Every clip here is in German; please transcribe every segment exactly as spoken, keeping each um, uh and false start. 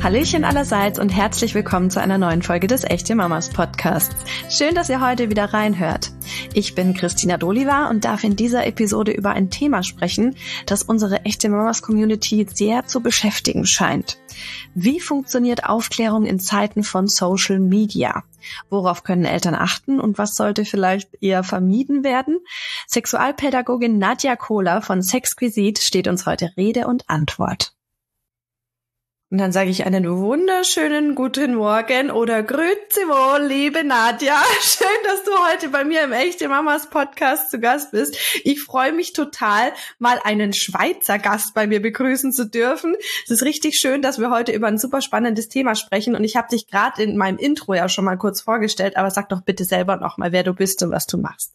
Hallöchen allerseits und herzlich willkommen zu einer neuen Folge des Echte Mamas Podcasts. Schön, dass ihr heute wieder reinhört. Ich bin Christina Doliva und darf in dieser Episode über ein Thema sprechen, das unsere Echte Mamas Community sehr zu beschäftigen scheint. Wie funktioniert Aufklärung in Zeiten von Social Media? Worauf können Eltern achten und was sollte vielleicht eher vermieden werden? Sexualpädagogin Nadja Kohler von Sexquisite steht uns heute Rede und Antwort. Und dann sage ich einen wunderschönen guten Morgen oder Grüezi wohl, liebe Nadja. Schön, dass du heute bei mir im Echte Mamas Podcast zu Gast bist. Ich freue mich total, mal einen Schweizer Gast bei mir begrüßen zu dürfen. Es ist richtig schön, dass wir heute über ein super spannendes Thema sprechen. Und ich habe dich gerade in meinem Intro ja schon mal kurz vorgestellt, aber sag doch bitte selber noch mal, wer du bist und was du machst.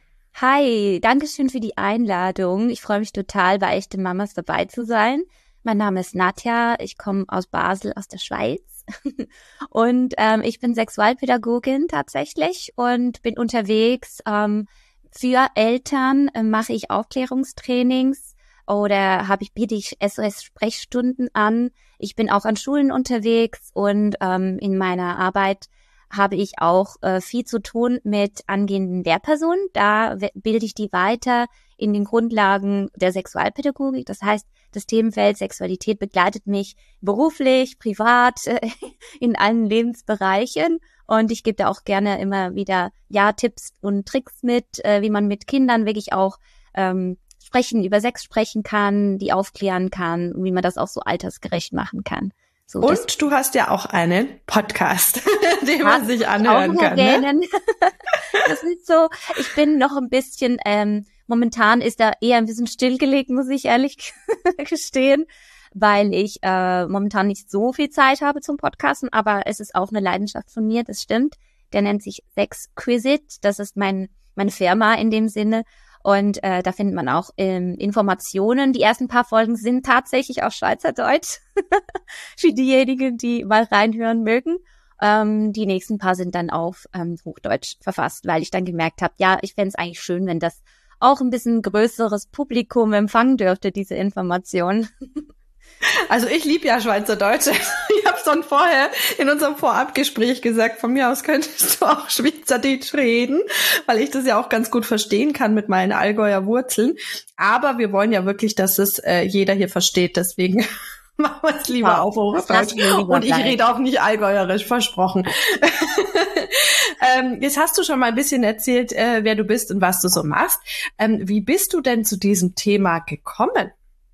Hi, danke schön für die Einladung. Ich freue mich total, bei Echte Mamas dabei zu sein. Mein Name ist Nadja, ich komme aus Basel, aus der Schweiz und ähm, ich bin Sexualpädagogin tatsächlich und bin unterwegs. Ähm, für Eltern äh, mache ich Aufklärungstrainings oder habe ich biete ich S O S-Sprechstunden an. Ich bin auch an Schulen unterwegs und ähm, in meiner Arbeit habe ich auch äh, viel zu tun mit angehenden Lehrpersonen. Da w- bilde ich die weiter in den Grundlagen der Sexualpädagogik. Das heißt, das Themenfeld Sexualität begleitet mich beruflich, privat, äh, in allen Lebensbereichen. Und ich gebe da auch gerne immer wieder ja Tipps und Tricks mit, äh, wie man mit Kindern wirklich auch ähm, sprechen, über Sex sprechen kann, die aufklären kann und wie man das auch so altersgerecht machen kann. So, und du hast ja auch einen Podcast, den man sich anhören kann. Ne? Das ist so, ich bin noch ein bisschen, ähm, momentan ist da eher ein bisschen stillgelegt, muss ich ehrlich gestehen, weil ich äh, momentan nicht so viel Zeit habe zum Podcasten, aber es ist auch eine Leidenschaft von mir, das stimmt. Der nennt sich Sexquisite, das ist mein meine Firma in dem Sinne. Und äh, da findet man auch ähm, Informationen. Die ersten paar Folgen sind tatsächlich auf Schweizerdeutsch für diejenigen, die mal reinhören mögen. Ähm, die nächsten paar sind dann auf ähm, Hochdeutsch verfasst, weil ich dann gemerkt habe, ja, ich fände es eigentlich schön, wenn das auch ein bisschen größeres Publikum empfangen dürfte, diese Informationen. Also ich liebe ja Schweizerdeutsch. Ich habe schon vorher in unserem Vorabgespräch gesagt, von mir aus könntest du auch Schweizerdeutsch reden, weil ich das ja auch ganz gut verstehen kann mit meinen Allgäuer Wurzeln. Aber wir wollen ja wirklich, dass es äh, jeder hier versteht. Deswegen machen wir es lieber ja, auf Hochdeutsch. Und ich rede auch nicht allgäuerisch, versprochen. ähm, jetzt hast du schon mal ein bisschen erzählt, äh, wer du bist und was du so machst. Ähm, wie bist du denn zu diesem Thema gekommen?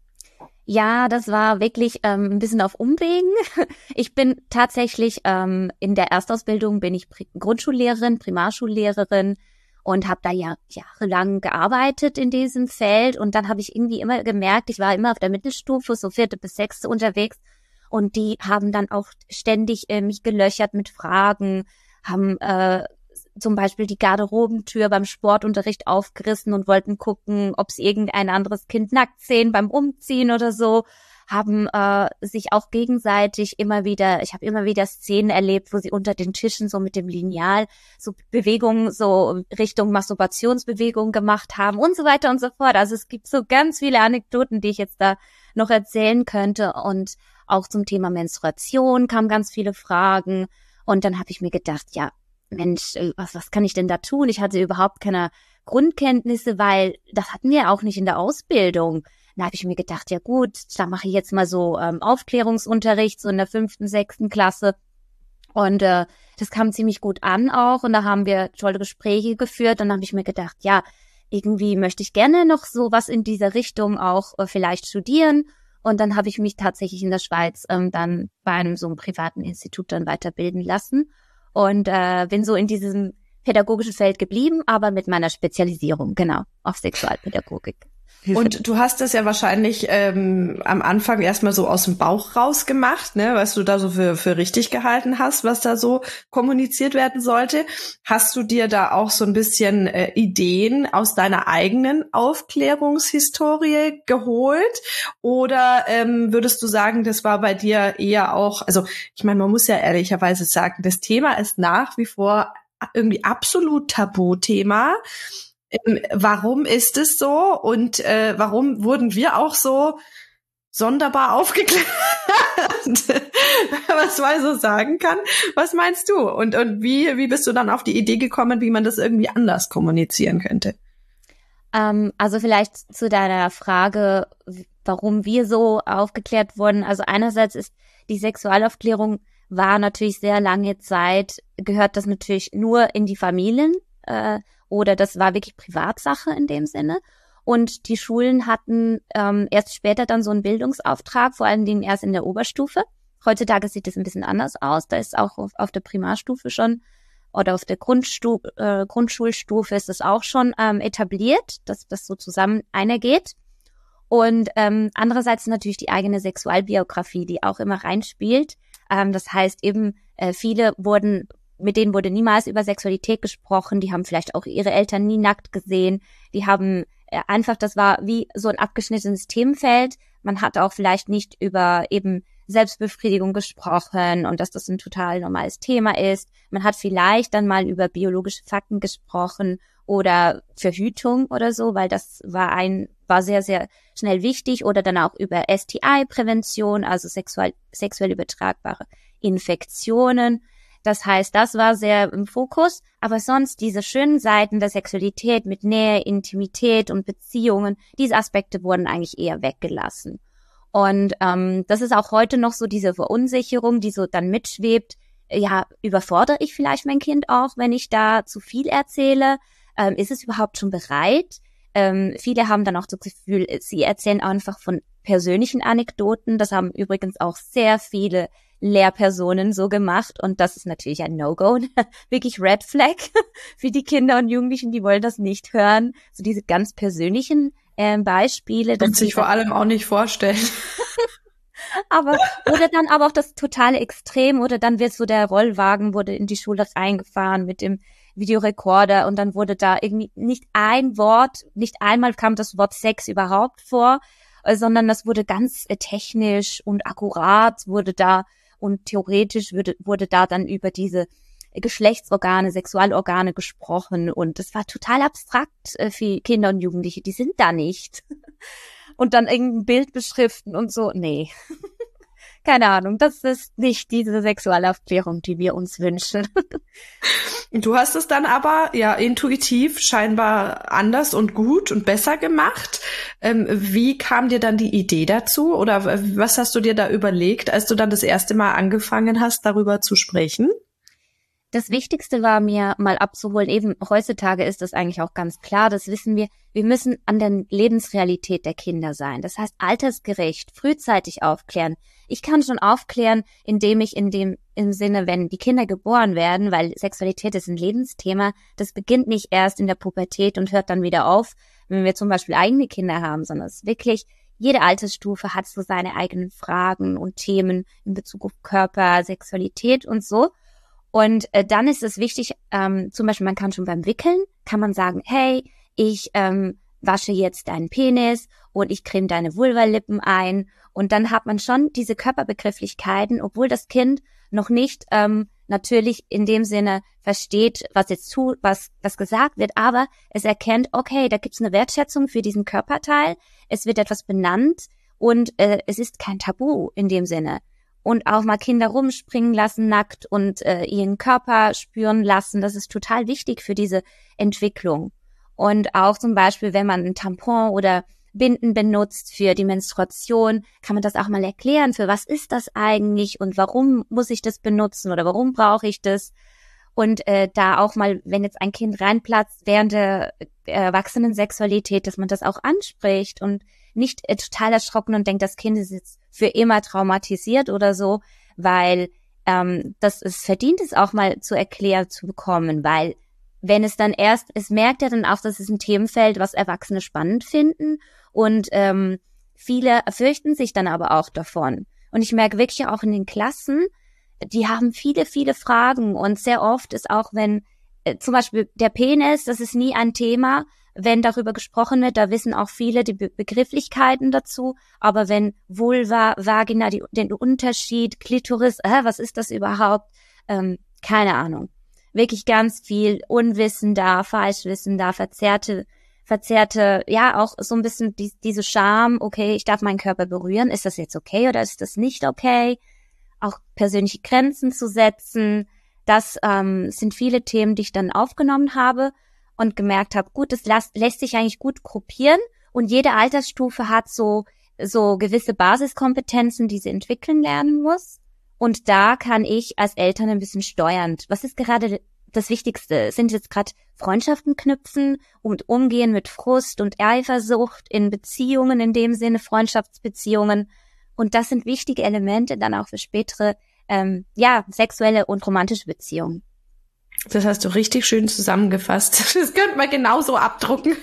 Ja, das war wirklich ähm, ein bisschen auf Umwegen. Ich bin tatsächlich ähm, in der Erstausbildung bin ich Pri- Grundschullehrerin, Primarschullehrerin und habe da ja jahrelang gearbeitet in diesem Feld. Und dann habe ich irgendwie immer gemerkt, ich war immer auf der Mittelstufe, so vierte bis sechste unterwegs. Und die haben dann auch ständig äh, mich gelöchert mit Fragen, haben äh, zum Beispiel die Garderobentür beim Sportunterricht aufgerissen und wollten gucken, ob sie irgendein anderes Kind nackt sehen beim Umziehen oder so, haben äh, sich auch gegenseitig immer wieder, ich habe immer wieder Szenen erlebt, wo sie unter den Tischen so mit dem Lineal so Bewegungen, so Richtung Masturbationsbewegungen gemacht haben und so weiter und so fort. Also es gibt so ganz viele Anekdoten, die ich jetzt da noch erzählen könnte, und auch zum Thema Menstruation kamen ganz viele Fragen, und dann habe ich mir gedacht, ja, Mensch, was, was kann ich denn da tun? Ich hatte überhaupt keine Grundkenntnisse, weil das hatten wir auch nicht in der Ausbildung. Da habe ich mir gedacht, ja gut, da mache ich jetzt mal so ähm, Aufklärungsunterricht, so in der fünften, sechsten Klasse. Und äh, das kam ziemlich gut an auch. Und da haben wir tolle Gespräche geführt. Und dann habe ich mir gedacht, ja, irgendwie möchte ich gerne noch so was in dieser Richtung auch äh, vielleicht studieren. Und dann habe ich mich tatsächlich in der Schweiz ähm, dann bei einem so einem privaten Institut dann weiterbilden lassen. Und äh, bin so in diesem pädagogischen Feld geblieben, aber mit meiner Spezialisierung, genau, auf Sexualpädagogik. Und du hast das ja wahrscheinlich ähm, am Anfang erstmal so aus dem Bauch raus gemacht, ne, was du da so für für richtig gehalten hast, was da so kommuniziert werden sollte. Hast du dir da auch so ein bisschen äh, Ideen aus deiner eigenen Aufklärungshistorie geholt? Oder ähm, würdest du sagen, das war bei dir eher auch, also ich meine, man muss ja ehrlicherweise sagen, das Thema ist nach wie vor irgendwie absolut Tabuthema. Ähm, warum ist es so und äh, warum wurden wir auch so sonderbar aufgeklärt, wenn man es mal so sagen kann. Was meinst du? Und, und wie, wie bist du dann auf die Idee gekommen, wie man das irgendwie anders kommunizieren könnte? Ähm, also vielleicht zu deiner Frage, warum wir so aufgeklärt wurden. Also einerseits ist die Sexualaufklärung war natürlich sehr lange Zeit, gehört das natürlich nur in die Familien äh, oder das war wirklich Privatsache in dem Sinne. Und die Schulen hatten ähm, erst später dann so einen Bildungsauftrag, vor allen Dingen erst in der Oberstufe. Heutzutage sieht es ein bisschen anders aus. Da ist auch auf, auf der Primarstufe schon oder auf der Grundstu äh, Grundschulstufe ist es auch schon ähm, etabliert, dass das so zusammen einhergeht. Und ähm, andererseits natürlich die eigene Sexualbiografie, die auch immer reinspielt. Ähm, das heißt eben, äh, viele wurden, mit denen wurde niemals über Sexualität gesprochen. Die haben vielleicht auch ihre Eltern nie nackt gesehen. Die haben äh, einfach, das war wie so ein abgeschnittenes Themenfeld. Man hat auch vielleicht nicht über eben Selbstbefriedigung gesprochen und dass das ein total normales Thema ist. Man hat vielleicht dann mal über biologische Fakten gesprochen oder Verhütung oder so, weil das war ein war sehr, sehr schnell wichtig, oder dann auch über S T I-Prävention, also sexuell, sexuell übertragbare Infektionen. Das heißt, das war sehr im Fokus, aber sonst diese schönen Seiten der Sexualität mit Nähe, Intimität und Beziehungen, diese Aspekte wurden eigentlich eher weggelassen. Und ähm, das ist auch heute noch so diese Verunsicherung, die so dann mitschwebt. Ja, überfordere ich vielleicht mein Kind auch, wenn ich da zu viel erzähle? Ähm, ist es überhaupt schon bereit? Ähm, viele haben dann auch das Gefühl, sie erzählen einfach von persönlichen Anekdoten. Das haben übrigens auch sehr viele Lehrpersonen so gemacht. Und das ist natürlich ein No-Go, wirklich Red Flag für die Kinder und Jugendlichen, die wollen das nicht hören. So diese ganz persönlichen äh, Beispiele. Und sich vor allem auch nicht vorstellen. Aber, oder dann aber auch das totale Extrem, oder dann wird so der Rollwagen wurde in die Schule reingefahren mit dem Videorekorder und dann wurde da irgendwie nicht ein Wort, nicht einmal kam das Wort Sex überhaupt vor, sondern das wurde ganz äh, technisch und akkurat wurde da und theoretisch wurde, wurde da dann über diese Geschlechtsorgane, Sexualorgane gesprochen und das war total abstrakt äh, für Kinder und Jugendliche, die sind da nicht. Und dann irgendein Bild beschriften und so, nee. Keine Ahnung, das ist nicht diese Sexualaufklärung, die wir uns wünschen. Du hast es dann aber ja intuitiv scheinbar anders und gut und besser gemacht. Ähm, wie kam dir dann die Idee dazu oder was hast du dir da überlegt, als du dann das erste Mal angefangen hast, darüber zu sprechen? Das Wichtigste war mir mal abzuholen, eben heutzutage ist das eigentlich auch ganz klar, das wissen wir, wir müssen an der Lebensrealität der Kinder sein. Das heißt, altersgerecht, frühzeitig aufklären. Ich kann schon aufklären, indem ich in dem im Sinne, wenn die Kinder geboren werden, weil Sexualität ist ein Lebensthema, das beginnt nicht erst in der Pubertät und hört dann wieder auf, wenn wir zum Beispiel eigene Kinder haben, sondern es ist wirklich, jede Altersstufe hat so seine eigenen Fragen und Themen in Bezug auf Körper, Sexualität und so. Und äh, dann ist es wichtig, ähm, zum Beispiel man kann schon beim Wickeln, kann man sagen, hey, ich ähm, wasche jetzt deinen Penis und ich creme deine Vulvalippen ein. Und dann hat man schon diese Körperbegrifflichkeiten, obwohl das Kind noch nicht ähm, natürlich in dem Sinne versteht, was jetzt tut, was was gesagt wird, aber es erkennt, okay, da gibt's eine Wertschätzung für diesen Körperteil, es wird etwas benannt und äh, es ist kein Tabu in dem Sinne. Und auch mal Kinder rumspringen lassen, nackt und äh, ihren Körper spüren lassen. Das ist total wichtig für diese Entwicklung. Und auch zum Beispiel, wenn man ein Tampon oder Binden benutzt für die Menstruation, kann man das auch mal erklären, für was ist das eigentlich und warum muss ich das benutzen oder warum brauche ich das? Und äh, da auch mal, wenn jetzt ein Kind reinplatzt während der äh, Erwachsenensexualität, dass man das auch anspricht und nicht äh, total erschrocken und denkt, das Kind ist jetzt für immer traumatisiert oder so, weil ähm, das es verdient ist, auch mal zu erklären zu bekommen, weil wenn es dann erst, es merkt ja dann auch, dass es ein Themenfeld, was Erwachsene spannend finden und ähm, viele fürchten sich dann aber auch davon. Und ich merke wirklich auch in den Klassen, die haben viele, viele Fragen und sehr oft ist auch, wenn äh, zum Beispiel der Penis, das ist nie ein Thema, wenn darüber gesprochen wird, da wissen auch viele die Be- Begrifflichkeiten dazu, aber wenn Vulva, Vagina, die, den Unterschied, Klitoris, äh, was ist das überhaupt, ähm, keine Ahnung. Wirklich ganz viel Unwissen da, Falschwissen da, verzerrte, verzerrte, ja, auch so ein bisschen die, diese Scham, okay, ich darf meinen Körper berühren, ist das jetzt okay oder ist das nicht okay? Auch persönliche Grenzen zu setzen, das ähm, sind viele Themen, die ich dann aufgenommen habe und gemerkt habe, gut, das lässt, lässt sich eigentlich gut gruppieren und jede Altersstufe hat so so gewisse Basiskompetenzen, die sie entwickeln lernen muss. Und da kann ich als Eltern ein bisschen steuern. Was ist gerade das Wichtigste? Sind jetzt gerade Freundschaften knüpfen und umgehen mit Frust und Eifersucht in Beziehungen, in dem Sinne Freundschaftsbeziehungen. Und das sind wichtige Elemente dann auch für spätere, ähm, ja, sexuelle und romantische Beziehungen. Das hast du richtig schön zusammengefasst. Das könnte man genauso abdrucken.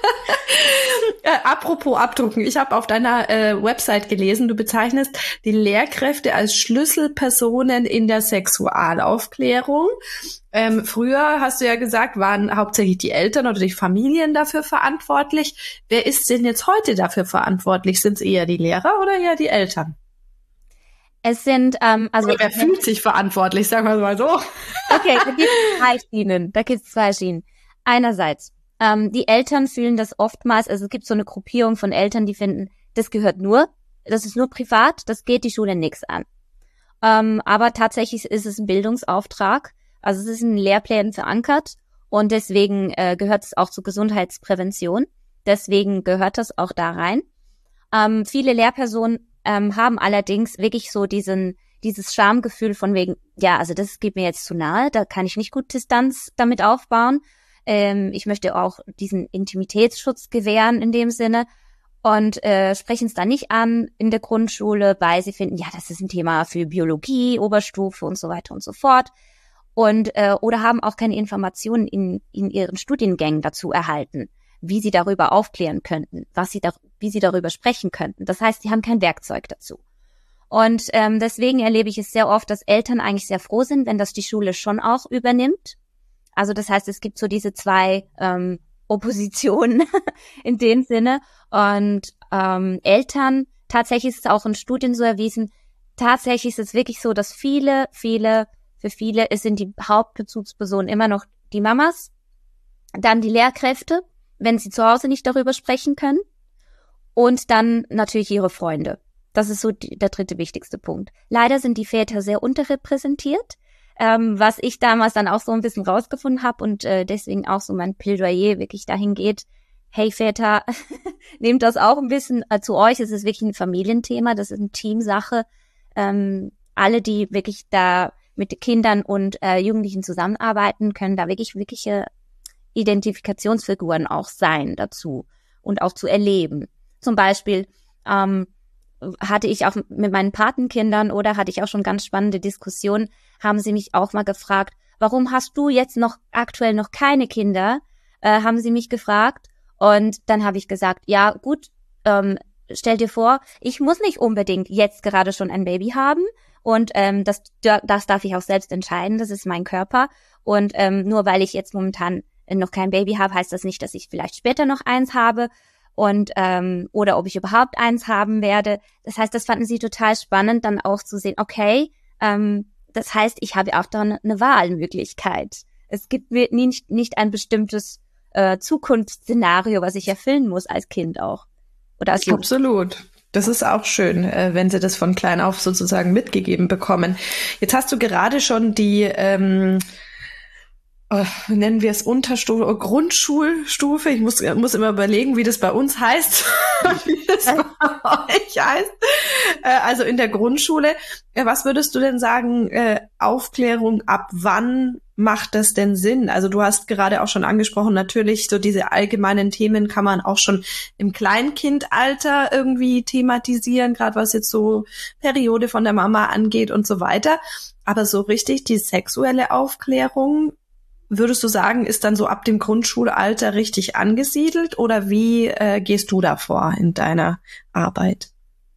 äh, apropos abdrucken, ich habe auf deiner äh, Website gelesen, du bezeichnest die Lehrkräfte als Schlüsselpersonen in der Sexualaufklärung. Ähm, früher, hast du ja gesagt, waren hauptsächlich die Eltern oder die Familien dafür verantwortlich. Wer ist denn jetzt heute dafür verantwortlich? Sind es eher die Lehrer oder eher die Eltern? Es sind, ähm, also. Oder wer fühlt sich verantwortlich, sagen wir es mal so. Okay, da gibt es zwei Schienen. Da gibt es zwei Schienen. Einerseits, ähm, die Eltern fühlen das oftmals, also es gibt so eine Gruppierung von Eltern, die finden, das gehört nur, das ist nur privat, das geht die Schule nichts an. Ähm, aber tatsächlich ist es ein Bildungsauftrag, also es ist in Lehrplänen verankert und deswegen äh, gehört es auch zur Gesundheitsprävention. Deswegen gehört das auch da rein. Ähm, viele Lehrpersonen ähm, haben allerdings wirklich so diesen dieses Schamgefühl von wegen, ja, also das geht mir jetzt zu nahe, da kann ich nicht gut Distanz damit aufbauen. Ähm, ich möchte auch diesen Intimitätsschutz gewähren in dem Sinne und äh, sprechen es dann nicht an in der Grundschule, weil sie finden, ja, das ist ein Thema für Biologie, Oberstufe und so weiter und so fort. Und äh, oder haben auch keine Informationen in, in ihren Studiengängen dazu erhalten, wie sie darüber aufklären könnten, was sie da, wie sie darüber sprechen könnten. Das heißt, sie haben kein Werkzeug dazu. Und ähm, deswegen erlebe ich es sehr oft, dass Eltern eigentlich sehr froh sind, wenn das die Schule schon auch übernimmt. Also das heißt, es gibt so diese zwei ähm, Oppositionen in dem Sinne. Und ähm, Eltern, tatsächlich ist es auch in Studien so erwiesen, tatsächlich ist es wirklich so, dass viele, viele, für viele es sind die Hauptbezugspersonen immer noch die Mamas, dann die Lehrkräfte, wenn sie zu Hause nicht darüber sprechen können und dann natürlich ihre Freunde. Das ist so die, der dritte wichtigste Punkt. Leider sind die Väter sehr unterrepräsentiert, ähm, was ich damals dann auch so ein bisschen rausgefunden habe und äh, deswegen auch so mein Plädoyer wirklich dahin geht, hey Väter, nehmt das auch ein bisschen äh, zu euch. Es ist wirklich ein Familienthema, das ist eine Teamsache. Ähm, alle, die wirklich da mit Kindern und äh, Jugendlichen zusammenarbeiten, können da wirklich wirkliche Identifikationsfiguren auch sein dazu und auch zu erleben. Zum Beispiel ähm, hatte ich auch mit meinen Patenkindern oder hatte ich auch schon ganz spannende Diskussionen, haben sie mich auch mal gefragt, warum hast du jetzt noch aktuell noch keine Kinder, äh, haben sie mich gefragt. Und dann habe ich gesagt, ja gut, ähm, stell dir vor, ich muss nicht unbedingt jetzt gerade schon ein Baby haben und ähm, das, das darf ich auch selbst entscheiden, das ist mein Körper. Und ähm, nur weil ich jetzt momentan noch kein Baby habe, heißt das nicht, dass ich vielleicht später noch eins habe. Und ähm, oder ob ich überhaupt eins haben werde. Das heißt, das fanden sie total spannend, dann auch zu sehen, okay, ähm, das heißt, ich habe auch da eine, eine Wahlmöglichkeit. Es gibt mir nicht, nicht ein bestimmtes äh, Zukunftsszenario, was ich erfüllen muss als Kind auch. Oder als Jugend. Absolut. Das ist auch schön, äh, wenn sie das von klein auf sozusagen mitgegeben bekommen. Jetzt hast du gerade schon die ähm, Oh, nennen wir es Unterstufe, oh, Grundschulstufe. Ich muss, muss immer überlegen, wie das bei uns heißt, wie das bei euch heißt. Äh, also in der Grundschule. Äh, was würdest du denn sagen, äh, Aufklärung, ab wann macht das denn Sinn? Also du hast gerade auch schon angesprochen, natürlich so diese allgemeinen Themen kann man auch schon im Kleinkindalter irgendwie thematisieren, gerade was jetzt so Periode von der Mama angeht und so weiter. Aber so richtig die sexuelle Aufklärung, würdest du sagen, ist dann so ab dem Grundschulalter richtig angesiedelt oder wie äh, gehst du da vor in deiner Arbeit?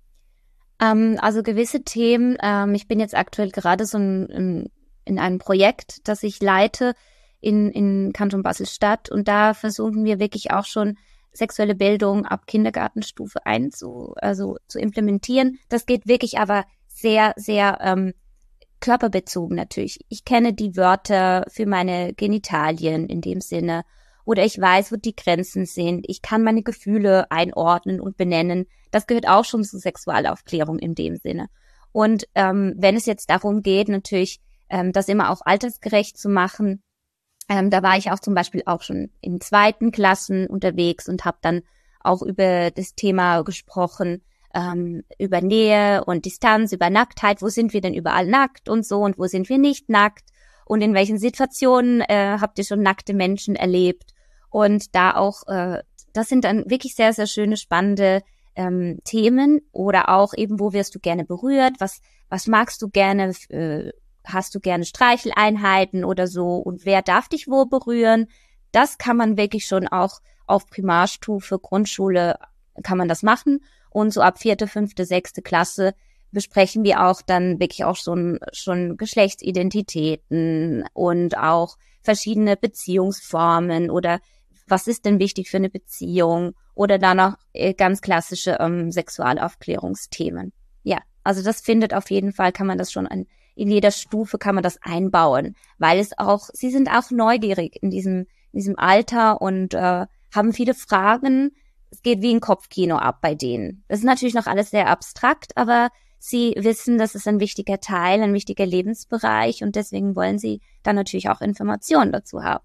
Ähm, also gewisse Themen, ähm, ich bin jetzt aktuell gerade so in, in, in einem Projekt, das ich leite in, in Kanton Basel-Stadt und da versuchen wir wirklich auch schon sexuelle Bildung ab Kindergartenstufe eins zu, also zu implementieren. Das geht wirklich aber sehr, sehr ähm, körperbezogen natürlich. Ich kenne die Wörter für meine Genitalien in dem Sinne oder ich weiß, wo die Grenzen sind. Ich kann meine Gefühle einordnen und benennen. Das gehört auch schon zur Sexualaufklärung in dem Sinne. Und ähm, wenn es jetzt darum geht, natürlich ähm, das immer auch altersgerecht zu machen, ähm, da war ich auch zum Beispiel auch schon in zweiten Klassen unterwegs und habe dann auch über das Thema gesprochen, ähm, über Nähe und Distanz, über Nacktheit. Wo sind wir denn überall nackt und so und wo sind wir nicht nackt? Und in welchen Situationen äh, habt ihr schon nackte Menschen erlebt? Und da auch, äh, das sind dann wirklich sehr, sehr schöne, spannende ähm, Themen. Oder auch eben, wo wirst du gerne berührt? Was, was magst du gerne? Äh, hast du gerne Streicheleinheiten oder so? Und wer darf dich wo berühren? Das kann man wirklich schon auch auf Primarstufe, Grundschule kann man das machen. Und so ab vierte, fünfte, sechste Klasse besprechen wir auch dann wirklich auch schon, schon Geschlechtsidentitäten und auch verschiedene Beziehungsformen oder was ist denn wichtig für eine Beziehung oder dann auch ganz klassische ähm, Sexualaufklärungsthemen. Ja, also das findet auf jeden Fall, kann man das schon an, in jeder Stufe kann man das einbauen, weil es auch, sie sind auch neugierig in diesem, in diesem Alter und äh, haben viele Fragen. Es geht wie ein Kopfkino ab bei denen. Das ist natürlich noch alles sehr abstrakt, aber sie wissen, das ist ein wichtiger Teil, ein wichtiger Lebensbereich und deswegen wollen sie dann natürlich auch Informationen dazu haben.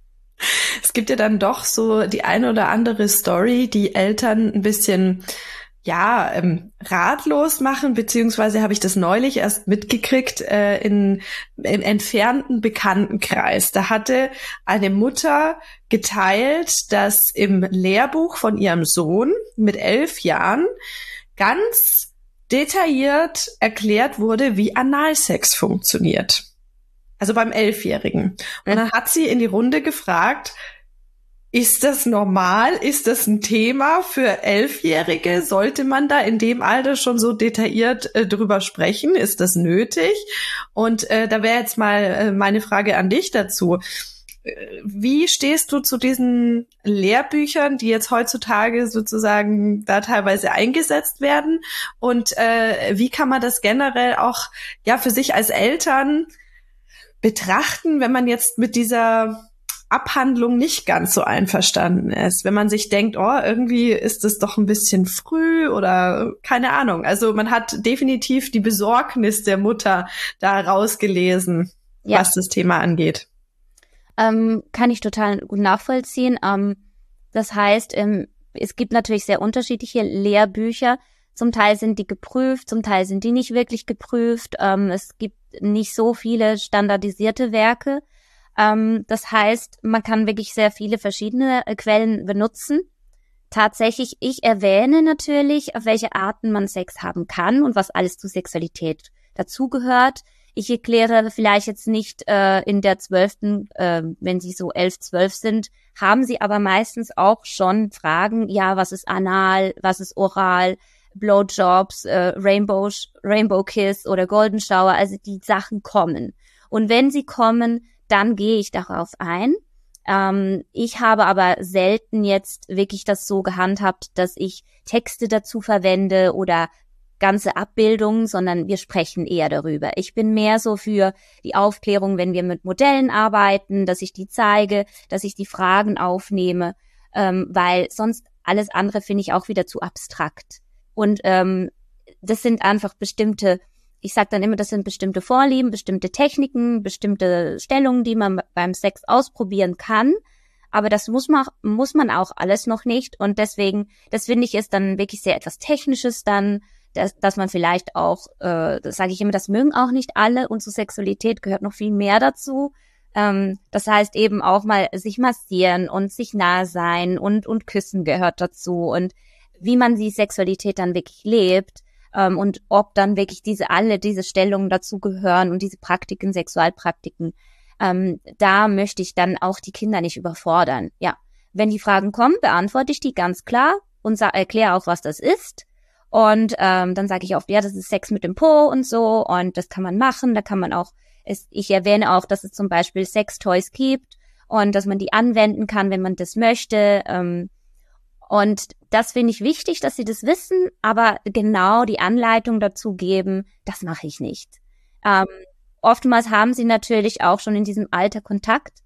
Es gibt ja dann doch so die eine oder andere Story, die Eltern ein bisschen ja ähm, ratlos machen, beziehungsweise habe ich das neulich erst mitgekriegt äh, in im entfernten Bekanntenkreis. Da hatte eine Mutter geteilt, dass im Lehrbuch von ihrem Sohn mit elf Jahren ganz detailliert erklärt wurde, wie Analsex funktioniert. Also beim Elfjährigen. Und dann hat sie in die Runde gefragt, ist das normal? Ist das ein Thema für Elfjährige? Sollte man da in dem Alter schon so detailliert äh, drüber sprechen? Ist das nötig? Und äh, da wäre jetzt mal äh, meine Frage an dich dazu. Wie stehst du zu diesen Lehrbüchern, die jetzt heutzutage sozusagen da teilweise eingesetzt werden? Und äh, wie kann man das generell auch ja für sich als Eltern betrachten, wenn man jetzt mit dieser Abhandlung nicht ganz so einverstanden ist? Wenn man sich denkt, oh, irgendwie ist es doch ein bisschen früh oder keine Ahnung. Also man hat definitiv die Besorgnis der Mutter da rausgelesen, ja, was das Thema angeht. Ähm, kann ich total gut nachvollziehen. Ähm, das heißt, ähm, es gibt natürlich sehr unterschiedliche Lehrbücher. Zum Teil sind die geprüft, zum Teil sind die nicht wirklich geprüft. Ähm, es gibt nicht so viele standardisierte Werke. Ähm, das heißt, man kann wirklich sehr viele verschiedene äh, Quellen benutzen. Tatsächlich, ich erwähne natürlich, auf welche Arten man Sex haben kann und was alles zu Sexualität dazugehört. Ich erkläre vielleicht jetzt nicht äh, in der zwölften, äh, wenn Sie so elf, zwölf sind, haben Sie aber meistens auch schon Fragen, ja, was ist anal, was ist oral, Blowjobs, äh, Rainbow, Rainbow Kiss oder Golden Shower, also die Sachen kommen. Und wenn sie kommen, dann gehe ich darauf ein. Ähm, ich habe aber selten jetzt wirklich das so gehandhabt, dass ich Texte dazu verwende oder ganze Abbildungen, sondern wir sprechen eher darüber. Ich bin mehr so für die Aufklärung, wenn wir mit Modellen arbeiten, dass ich die zeige, dass ich die Fragen aufnehme, ähm, weil sonst alles andere finde ich auch wieder zu abstrakt. Und ähm, das sind einfach bestimmte, ich sage dann immer, das sind bestimmte Vorlieben, bestimmte Techniken, bestimmte Stellungen, die man beim Sex ausprobieren kann. Aber das muss man, muss man auch alles noch nicht. Und deswegen, das finde ich, ist dann wirklich sehr etwas Technisches dann, dass, dass man vielleicht auch, äh, das sage ich immer, das mögen auch nicht alle und zur Sexualität gehört noch viel mehr dazu. Ähm, das heißt eben auch mal sich massieren und sich nahe sein und und küssen gehört dazu und wie man die Sexualität dann wirklich lebt ähm, und ob dann wirklich diese alle diese Stellungen dazu gehören und diese Praktiken, Sexualpraktiken, ähm, da möchte ich dann auch die Kinder nicht überfordern. Ja, wenn die Fragen kommen, beantworte ich die ganz klar und erkläre auch, was das ist. Und ähm, dann sage ich oft, ja, das ist Sex mit dem Po und so und das kann man machen. Da kann man auch, es, ich erwähne auch, dass es zum Beispiel Sextoys gibt und dass man die anwenden kann, wenn man das möchte. Ähm, und das finde ich wichtig, dass sie das wissen, aber genau die Anleitung dazu geben, das mache ich nicht. Ähm, oftmals haben sie natürlich auch schon in diesem Alter Kontakt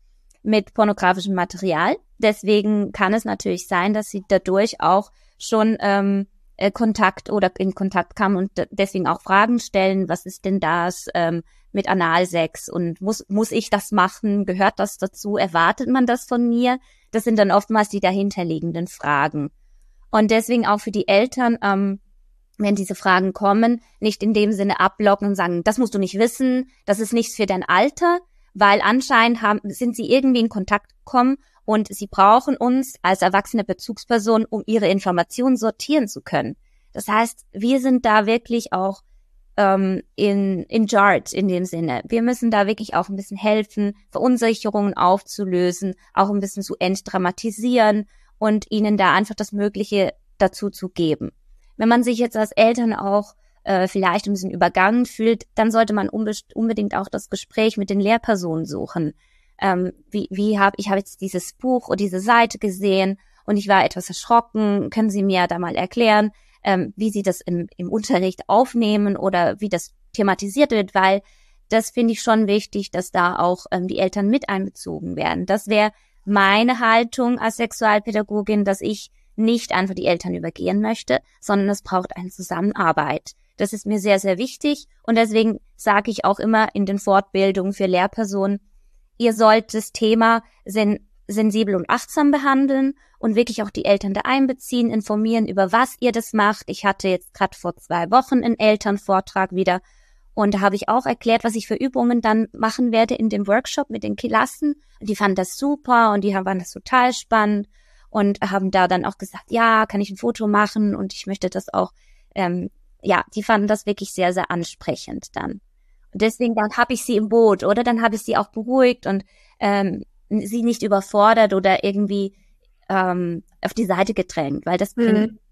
mit pornografischem Material. Deswegen kann es natürlich sein, dass sie dadurch auch schon ähm, Kontakt oder in Kontakt kamen und deswegen auch Fragen stellen, was ist denn das ähm, mit Analsex und muss muss ich das machen, gehört das dazu, erwartet man das von mir? Das sind dann oftmals die dahinterliegenden Fragen. Und deswegen auch für die Eltern, ähm, wenn diese Fragen kommen, nicht in dem Sinne abblocken und sagen, das musst du nicht wissen, das ist nichts für dein Alter, weil anscheinend haben, sind sie irgendwie in Kontakt gekommen und sie brauchen uns als erwachsene Bezugsperson, um ihre Informationen sortieren zu können. Das heißt, wir sind da wirklich auch ähm, in in charge in dem Sinne. Wir müssen da wirklich auch ein bisschen helfen, Verunsicherungen aufzulösen, auch ein bisschen zu entdramatisieren und ihnen da einfach das Mögliche dazu zu geben. Wenn man sich jetzt als Eltern auch äh, vielleicht ein bisschen übergangen fühlt, dann sollte man unbe- unbedingt auch das Gespräch mit den Lehrpersonen suchen. Ähm, wie wie habe ich habe jetzt dieses Buch oder diese Seite gesehen und ich war etwas erschrocken. Können Sie mir da mal erklären, ähm, wie Sie das im, im Unterricht aufnehmen oder wie das thematisiert wird? Weil das finde ich schon wichtig, dass da auch ähm, die Eltern mit einbezogen werden. Das wäre meine Haltung als Sexualpädagogin, dass ich nicht einfach die Eltern übergehen möchte, sondern es braucht eine Zusammenarbeit. Das ist mir sehr, sehr wichtig und deswegen sage ich auch immer in den Fortbildungen für Lehrpersonen, ihr sollt das Thema sen- sensibel und achtsam behandeln und wirklich auch die Eltern da einbeziehen, informieren, über was ihr das macht. Ich hatte jetzt gerade vor zwei Wochen einen Elternvortrag wieder und da habe ich auch erklärt, was ich für Übungen dann machen werde in dem Workshop mit den Klassen. Die fanden das super und die fanden das total spannend und haben da dann auch gesagt, ja, kann ich ein Foto machen und ich möchte das auch, ähm, ja, die fanden das wirklich sehr, sehr ansprechend dann. Deswegen, dann habe ich sie im Boot, oder? Dann habe ich sie auch beruhigt und ähm, sie nicht überfordert oder irgendwie ähm, auf die Seite gedrängt, weil das bringt. Mhm.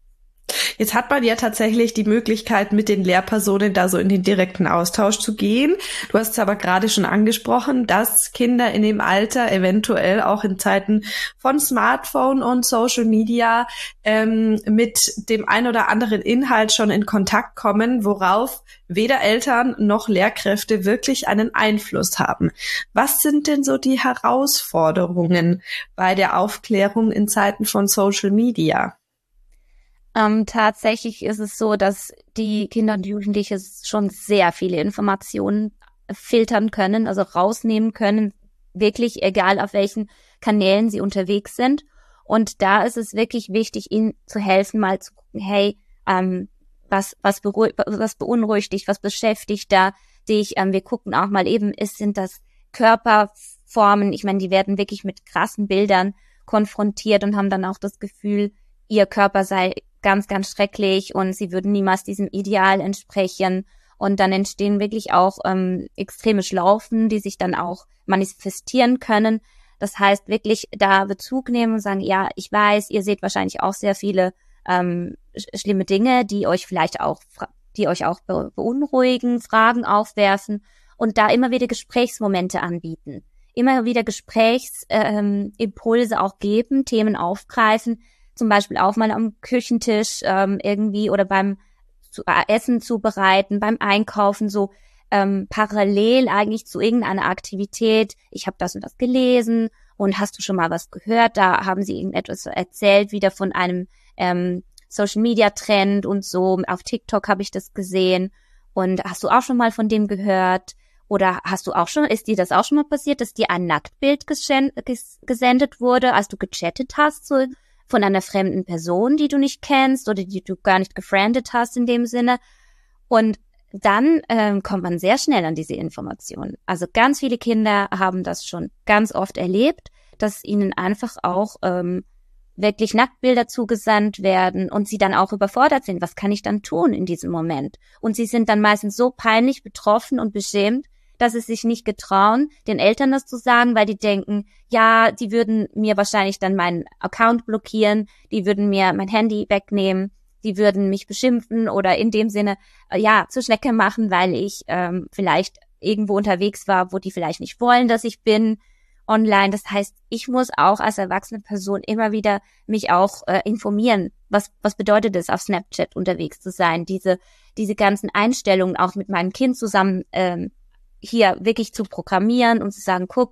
Jetzt hat man ja tatsächlich die Möglichkeit, mit den Lehrpersonen da so in den direkten Austausch zu gehen. Du hast es aber gerade schon angesprochen, dass Kinder in dem Alter eventuell auch in Zeiten von Smartphone und Social Media ähm, mit dem ein oder anderen Inhalt schon in Kontakt kommen, worauf weder Eltern noch Lehrkräfte wirklich einen Einfluss haben. Was sind denn so die Herausforderungen bei der Aufklärung in Zeiten von Social Media? Ähm, tatsächlich ist es so, dass die Kinder und Jugendliche schon sehr viele Informationen filtern können, also rausnehmen können, wirklich egal auf welchen Kanälen sie unterwegs sind. Und da ist es wirklich wichtig, ihnen zu helfen, mal zu gucken, hey, ähm, was was, beruhigt, was beunruhigt dich, was beschäftigt da dich? Ähm, wir gucken auch mal eben, ist, sind das Körperformen? Ich meine, die werden wirklich mit krassen Bildern konfrontiert und haben dann auch das Gefühl, ihr Körper sei ganz, ganz schrecklich und sie würden niemals diesem Ideal entsprechen. Und dann entstehen wirklich auch ähm, extreme Schlaufen, die sich dann auch manifestieren können. Das heißt, wirklich da Bezug nehmen und sagen, ja, ich weiß, ihr seht wahrscheinlich auch sehr viele ähm, sch- schlimme Dinge, die euch vielleicht auch, die euch auch be- beunruhigen, Fragen aufwerfen und da immer wieder Gesprächsmomente anbieten. Immer wieder Gesprächsimpulse ähm, auch geben, Themen aufgreifen, zum Beispiel auch mal am Küchentisch ähm, irgendwie oder beim zu, äh, Essen zubereiten, beim Einkaufen, so ähm, parallel eigentlich zu irgendeiner Aktivität. Ich habe das und das gelesen und hast du schon mal was gehört? Da haben sie irgendetwas erzählt, wieder von einem ähm, Social-Media-Trend und so. Auf TikTok habe ich das gesehen. Und hast du auch schon mal von dem gehört? Oder hast du auch schon, ist dir das auch schon mal passiert, dass dir ein Nacktbild geschen- ges- gesendet wurde, als du gechattet hast, so von einer fremden Person, die du nicht kennst oder die du gar nicht gefriendet hast in dem Sinne. Und dann ähm, kommt man sehr schnell an diese Informationen. Also ganz viele Kinder haben das schon ganz oft erlebt, dass ihnen einfach auch ähm, wirklich Nacktbilder zugesandt werden und sie dann auch überfordert sind. Was kann ich dann tun in diesem Moment? Und sie sind dann meistens so peinlich betroffen und beschämt, dass sie sich nicht getrauen, den Eltern das zu sagen, weil die denken, ja, die würden mir wahrscheinlich dann meinen Account blockieren, die würden mir mein Handy wegnehmen, die würden mich beschimpfen oder in dem Sinne, äh, ja, zur Schnecke machen, weil ich ähm, vielleicht irgendwo unterwegs war, wo die vielleicht nicht wollen, dass ich bin online. Das heißt, ich muss auch als erwachsene Person immer wieder mich auch äh, informieren. Was was bedeutet es, auf Snapchat unterwegs zu sein? Diese diese ganzen Einstellungen auch mit meinem Kind zusammen ähm, hier wirklich zu programmieren und zu sagen, guck,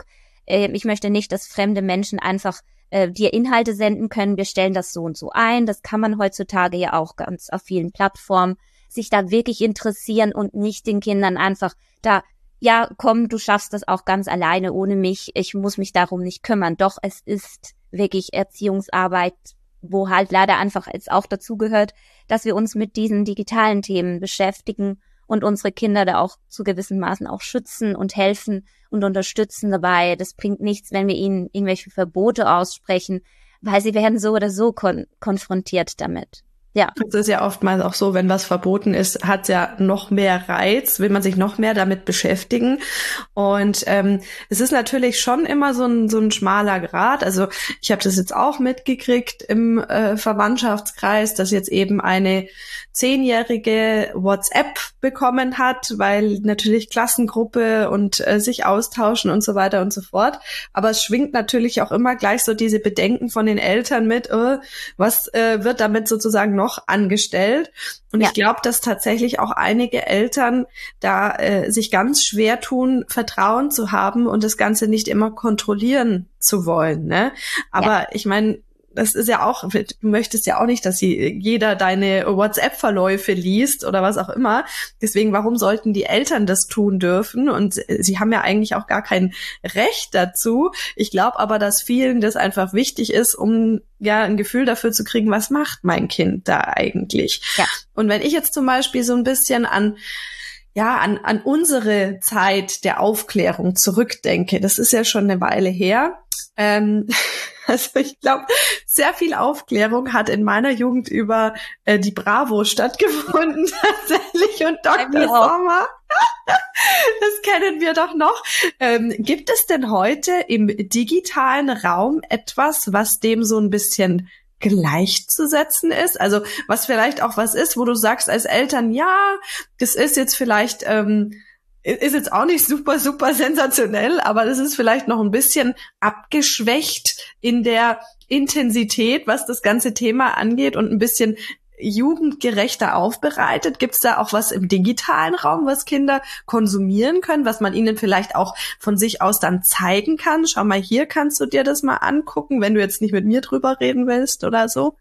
äh, ich möchte nicht, dass fremde Menschen einfach äh, dir Inhalte senden können, wir stellen das so und so ein. Das kann man heutzutage ja auch ganz auf vielen Plattformen, sich da wirklich interessieren und nicht den Kindern einfach da, ja, komm, du schaffst das auch ganz alleine ohne mich, ich muss mich darum nicht kümmern. Doch, es ist wirklich Erziehungsarbeit, wo halt leider einfach jetzt auch dazu gehört, dass wir uns mit diesen digitalen Themen beschäftigen und unsere Kinder da auch zu gewissen Maßen auch schützen und helfen und unterstützen dabei. Das bringt nichts, wenn wir ihnen irgendwelche Verbote aussprechen, weil sie werden so oder so kon- konfrontiert damit. Ja. Es ist ja oftmals auch so, wenn was verboten ist, hat es ja noch mehr Reiz, will man sich noch mehr damit beschäftigen. Und ähm, es ist natürlich schon immer so ein so ein schmaler Grat. Also ich habe das jetzt auch mitgekriegt im äh, Verwandtschaftskreis, dass jetzt eben eine zehnjährige WhatsApp bekommen hat, weil natürlich Klassengruppe und äh, sich austauschen und so weiter und so fort. Aber es schwingt natürlich auch immer gleich so diese Bedenken von den Eltern mit, oh, was äh, wird damit sozusagen noch angestellt. Und ja. Ich glaube, dass tatsächlich auch einige Eltern da äh, sich ganz schwer tun, Vertrauen zu haben und das Ganze nicht immer kontrollieren zu wollen. Ne? Aber ja. Ich meine, das ist ja auch, du möchtest ja auch nicht, dass sie, jeder deine WhatsApp-Verläufe liest oder was auch immer. Deswegen, warum sollten die Eltern das tun dürfen? Und sie haben ja eigentlich auch gar kein Recht dazu. Ich glaube aber, dass vielen das einfach wichtig ist, um ja ein Gefühl dafür zu kriegen, was macht mein Kind da eigentlich? Ja. Und wenn ich jetzt zum Beispiel so ein bisschen an ja, an, an unsere Zeit der Aufklärung zurückdenke, das ist ja schon eine Weile her. Ähm, also ich glaube, sehr viel Aufklärung hat in meiner Jugend über äh, die Bravo stattgefunden tatsächlich und Doktor Sommer. Das kennen wir doch noch. Ähm, gibt es denn heute im digitalen Raum etwas, was dem so ein bisschen gleichzusetzen ist? Also was vielleicht auch was ist, wo du sagst als Eltern, ja, das ist jetzt vielleicht, ähm, ist jetzt auch nicht super, super sensationell, aber das ist vielleicht noch ein bisschen abgeschwächt in der Intensität, was das ganze Thema angeht und ein bisschen jugendgerechter aufbereitet. Gibt es da auch was im digitalen Raum, was Kinder konsumieren können, was man ihnen vielleicht auch von sich aus dann zeigen kann? Schau mal, hier kannst du dir das mal angucken, wenn du jetzt nicht mit mir drüber reden willst oder so.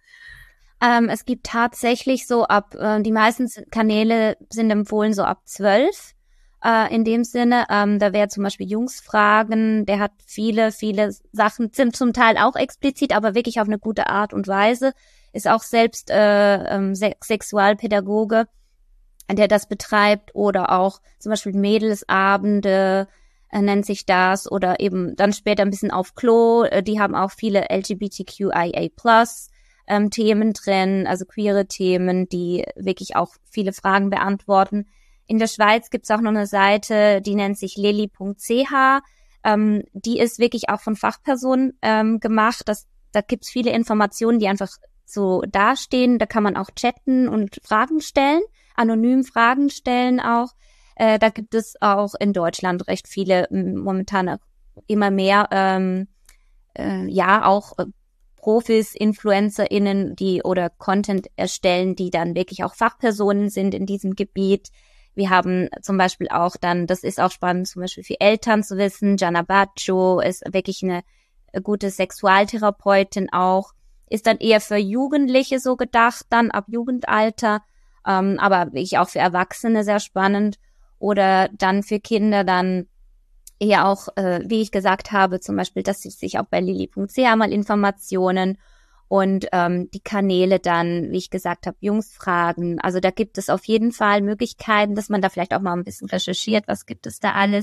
Ähm, es gibt tatsächlich so ab, äh, die meisten Kanäle sind empfohlen so ab zwölf. Äh, in dem Sinne, ähm, da wäre zum Beispiel Jungsfragen, der hat viele, viele Sachen, sind zum Teil auch explizit, aber wirklich auf eine gute Art und Weise. Ist auch selbst äh, ähm, Se- Sexualpädagoge, der das betreibt, oder auch zum Beispiel Mädelsabende äh, nennt sich das, oder eben dann später ein bisschen auf Klo. Äh, die haben auch viele L G B T Q I A plus ähm, Themen drin, also queere Themen, die wirklich auch viele Fragen beantworten. In der Schweiz gibt's auch noch eine Seite, die nennt sich leli punkt c h. Ähm, die ist wirklich auch von Fachpersonen ähm, gemacht. Das, da gibt's viele Informationen, die einfach so dastehen. Da kann man auch chatten und Fragen stellen, anonym Fragen stellen auch. Äh, da gibt es auch in Deutschland recht viele, momentan immer mehr, ähm, äh, ja, auch äh, Profis, InfluencerInnen, die oder Content erstellen, die dann wirklich auch Fachpersonen sind in diesem Gebiet. Wir haben zum Beispiel auch dann, das ist auch spannend, zum Beispiel für Eltern zu wissen, Gianna Baccio ist wirklich eine gute Sexualtherapeutin auch, ist dann eher für Jugendliche so gedacht, dann ab Jugendalter, ähm, aber wirklich auch für Erwachsene sehr spannend. Oder dann für Kinder dann eher auch, äh, wie ich gesagt habe, zum Beispiel, dass sie sich auch bei leli punkt c h mal Informationen und ähm, die Kanäle dann, wie ich gesagt habe, Jungsfragen. Also da gibt es auf jeden Fall Möglichkeiten, dass man da vielleicht auch mal ein bisschen recherchiert, was gibt es da alles.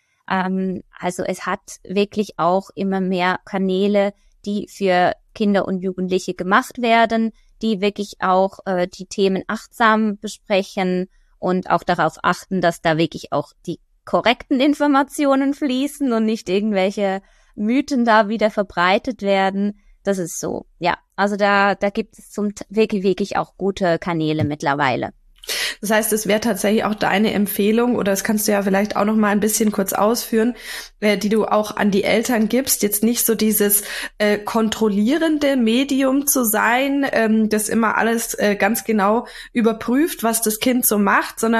Ähm, also es hat wirklich auch immer mehr Kanäle, die für Kinder und Jugendliche gemacht werden, die wirklich auch äh, die Themen achtsam besprechen und auch darauf achten, dass da wirklich auch die korrekten Informationen fließen und nicht irgendwelche Mythen da wieder verbreitet werden. Das ist so, ja. Also da da gibt es zum wirklich wirklich auch gute Kanäle mittlerweile. Das heißt, es wäre tatsächlich auch deine Empfehlung, oder das kannst du ja vielleicht auch noch mal ein bisschen kurz ausführen, äh, die du auch an die Eltern gibst, jetzt nicht so dieses äh, kontrollierende Medium zu sein, ähm, das immer alles äh, ganz genau überprüft, was das Kind so macht, sondern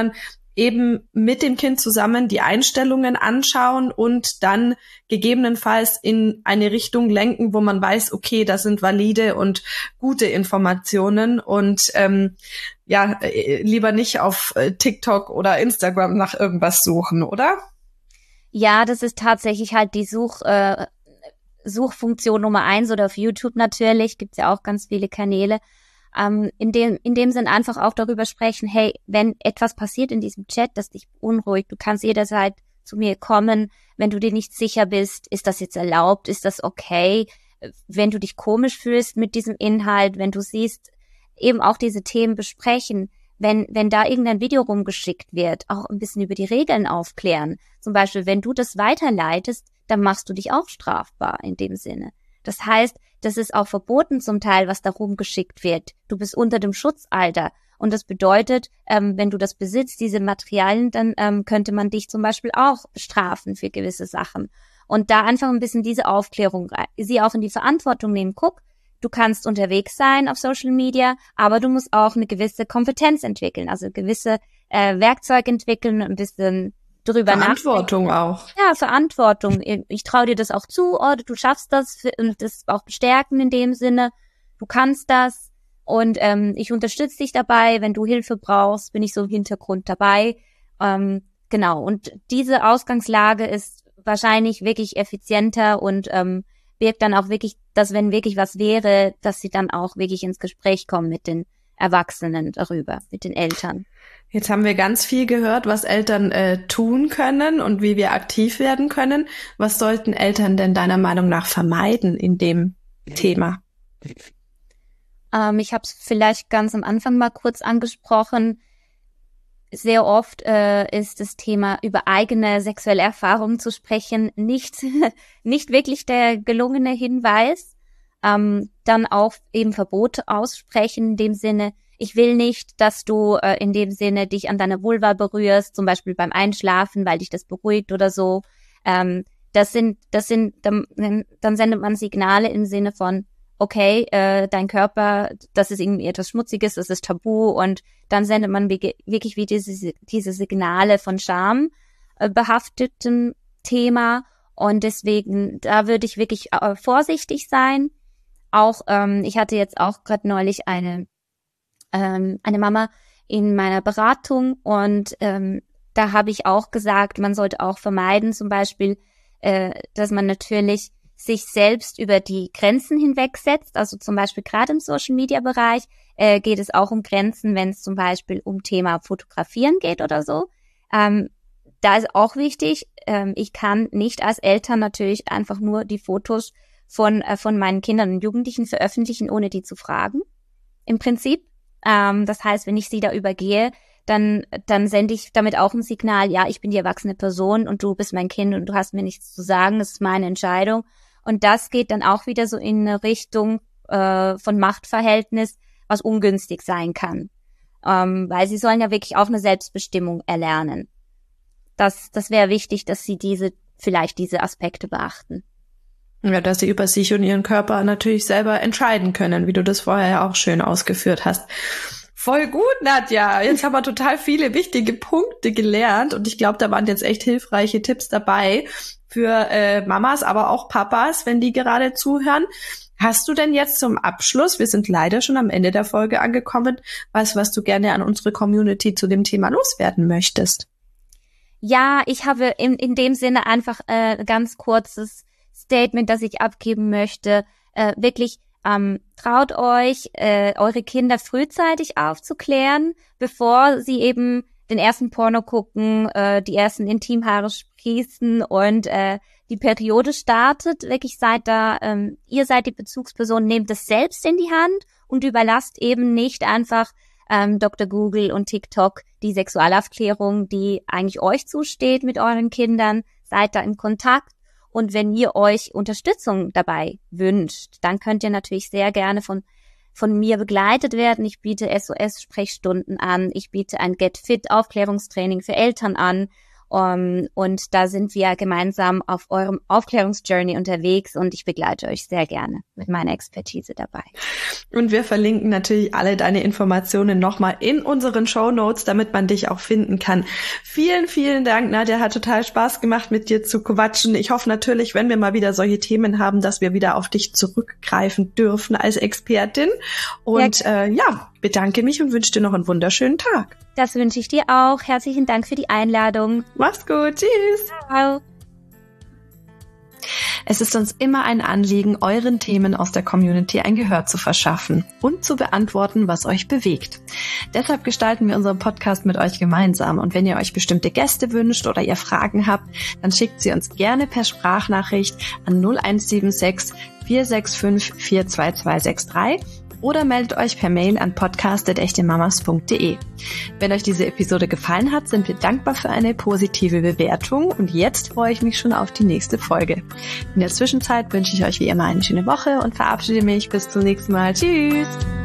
eben mit dem Kind zusammen die Einstellungen anschauen und dann gegebenenfalls in eine Richtung lenken, wo man weiß, okay, das sind valide und gute Informationen und ähm, ja, lieber nicht auf TikTok oder Instagram nach irgendwas suchen, oder? Ja, das ist tatsächlich halt die Such, äh, Suchfunktion Nummer eins oder auf YouTube natürlich, gibt's ja auch ganz viele Kanäle. Ähm, in dem, in dem Sinn einfach auch darüber sprechen, hey, wenn etwas passiert in diesem Chat, das dich beunruhigt, du kannst jederzeit zu mir kommen, wenn du dir nicht sicher bist, ist das jetzt erlaubt, ist das okay, wenn du dich komisch fühlst mit diesem Inhalt, wenn du siehst, eben auch diese Themen besprechen, wenn, wenn da irgendein Video rumgeschickt wird, auch ein bisschen über die Regeln aufklären. Zum Beispiel, wenn du das weiterleitest, dann machst du dich auch strafbar in dem Sinne. Das heißt, das ist auch verboten zum Teil, was da rumgeschickt wird. Du bist unter dem Schutzalter. Und das bedeutet, ähm, wenn du das besitzt, diese Materialien, dann ähm, könnte man dich zum Beispiel auch bestrafen für gewisse Sachen. Und da einfach ein bisschen diese Aufklärung, sie auch in die Verantwortung nehmen. Guck, du kannst unterwegs sein auf Social Media, aber du musst auch eine gewisse Kompetenz entwickeln, also gewisse äh, Werkzeug entwickeln, ein bisschen drüber nachdenken. Verantwortung auch. Ja, Verantwortung. Ich traue dir das auch zu, oder du schaffst das und das auch bestärken in dem Sinne. Du kannst das und ähm, ich unterstütze dich dabei. Wenn du Hilfe brauchst, bin ich so im Hintergrund dabei. Ähm, genau. Und diese Ausgangslage ist wahrscheinlich wirklich effizienter und ähm, wirkt dann auch wirklich, dass wenn wirklich was wäre, dass sie dann auch wirklich ins Gespräch kommen mit den Erwachsenen darüber, mit den Eltern. Jetzt haben wir ganz viel gehört, was Eltern äh, tun können und wie wir aktiv werden können. Was sollten Eltern denn deiner Meinung nach vermeiden in dem Thema? Ähm, ich habe es vielleicht ganz am Anfang mal kurz angesprochen. Sehr oft äh, ist das Thema, über eigene sexuelle Erfahrungen zu sprechen, nicht, nicht wirklich der gelungene Hinweis. Ähm, dann auch eben Verbote aussprechen in dem Sinne, ich will nicht, dass du äh, in dem Sinne dich an deiner Vulva berührst, zum Beispiel beim Einschlafen, weil dich das beruhigt oder so. Ähm, das sind, das sind, dann, dann sendet man Signale im Sinne von, okay, äh, dein Körper, das ist irgendwie etwas Schmutziges, das ist tabu und dann sendet man wirklich wie diese, diese Signale von Scham äh, behaftetem Thema und deswegen, da würde ich wirklich äh, vorsichtig sein. Auch, ähm, ich hatte jetzt auch gerade neulich eine ähm, eine Mama in meiner Beratung und ähm, da habe ich auch gesagt, man sollte auch vermeiden, zum Beispiel, äh, dass man natürlich sich selbst über die Grenzen hinwegsetzt. Also zum Beispiel gerade im Social-Media-Bereich äh, geht es auch um Grenzen, wenn es zum Beispiel um Thema Fotografieren geht oder so. Ähm, da ist auch wichtig, ähm, ich kann nicht als Eltern natürlich einfach nur die Fotos von äh, von meinen Kindern und Jugendlichen veröffentlichen, ohne die zu fragen. Im Prinzip. Ähm, das heißt, wenn ich sie da übergehe, dann dann sende ich damit auch ein Signal, ja, ich bin die erwachsene Person und du bist mein Kind und du hast mir nichts zu sagen, das ist meine Entscheidung. Und das geht dann auch wieder so in eine Richtung äh, von Machtverhältnis, was ungünstig sein kann. Ähm, weil sie sollen ja wirklich auch eine Selbstbestimmung erlernen. Das, das wäre wichtig, dass sie diese vielleicht diese Aspekte beachten. Ja, dass sie über sich und ihren Körper natürlich selber entscheiden können, wie du das vorher ja auch schön ausgeführt hast. Voll gut, Nadja. Jetzt haben wir total viele wichtige Punkte gelernt und ich glaube, da waren jetzt echt hilfreiche Tipps dabei für äh, Mamas, aber auch Papas, wenn die gerade zuhören. Hast du denn jetzt zum Abschluss, wir sind leider schon am Ende der Folge angekommen, was, was du gerne an unsere Community zu dem Thema loswerden möchtest? Ja, ich habe in, in dem Sinne einfach äh, ganz kurzes Statement, das ich abgeben möchte. Äh, wirklich, ähm, traut euch, äh, eure Kinder frühzeitig aufzuklären, bevor sie eben den ersten Porno gucken, äh, die ersten Intimhaare sprießen und äh, die Periode startet. Wirklich seid da, ähm, ihr seid die Bezugsperson, nehmt es selbst in die Hand und überlasst eben nicht einfach ähm, Doktor Google und TikTok die Sexualaufklärung, die eigentlich euch zusteht mit euren Kindern. Seid da in Kontakt. Und wenn ihr euch Unterstützung dabei wünscht, dann könnt ihr natürlich sehr gerne von von mir begleitet werden. Ich biete S O S-Sprechstunden an, ich biete ein Get Fit Aufklärungstraining für Eltern an Um, und da sind wir gemeinsam auf eurem Aufklärungsjourney unterwegs und ich begleite euch sehr gerne mit meiner Expertise dabei. Und wir verlinken natürlich alle deine Informationen nochmal in unseren Shownotes, damit man dich auch finden kann. Vielen, vielen Dank, Nadja. Hat total Spaß gemacht, mit dir zu quatschen. Ich hoffe natürlich, wenn wir mal wieder solche Themen haben, dass wir wieder auf dich zurückgreifen dürfen als Expertin. Und ja, äh, ja bedanke mich und wünsche dir noch einen wunderschönen Tag. Das wünsche ich dir auch. Herzlichen Dank für die Einladung. Mach's gut. Tschüss. Ciao. Es ist uns immer ein Anliegen, euren Themen aus der Community ein Gehör zu verschaffen und zu beantworten, was euch bewegt. Deshalb gestalten wir unseren Podcast mit euch gemeinsam. Und wenn ihr euch bestimmte Gäste wünscht oder ihr Fragen habt, dann schickt sie uns gerne per Sprachnachricht an null eins sieben sechs, vier sechs fünf, vier zwei zwei sechs drei oder meldet euch per Mail an podcast at echte mamas punkt de. Wenn euch diese Episode gefallen hat, sind wir dankbar für eine positive Bewertung und jetzt freue ich mich schon auf die nächste Folge. In der Zwischenzeit wünsche ich euch wie immer eine schöne Woche und verabschiede mich bis zum nächsten Mal. Tschüss!